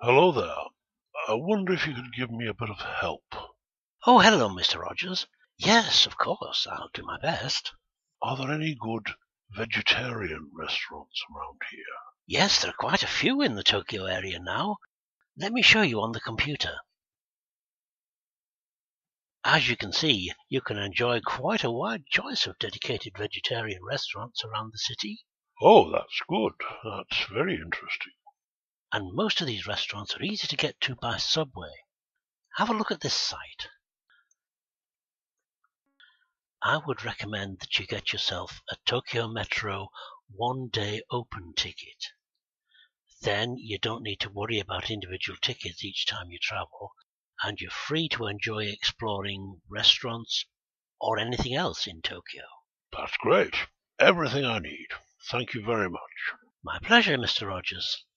Hello there. I wonder if you could give me a bit of help. Oh, hello, Mr. Rogers. Yes, of course, I'll do my best. Are there any good vegetarian restaurants around here? Yes, there are quite a few in the Tokyo area now. Let me show you on the computer. As you can see, you can enjoy quite a wide choice of dedicated vegetarian restaurants around the city. Oh, that's good. That's very interesting. And most of these restaurants are easy to get to by subway. Have a look at this site. I would recommend that you get yourself a Tokyo Metro one-day open ticket. Then you don't need to worry about individual tickets each time you travel, and you're free to enjoy exploring restaurants or anything else in Tokyo. That's great. Everything I need. Thank you very much. My pleasure, Mr. Rogers.